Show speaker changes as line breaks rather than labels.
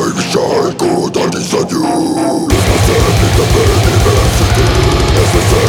shine good on this on you. Lose myself in the diversity. Necessary.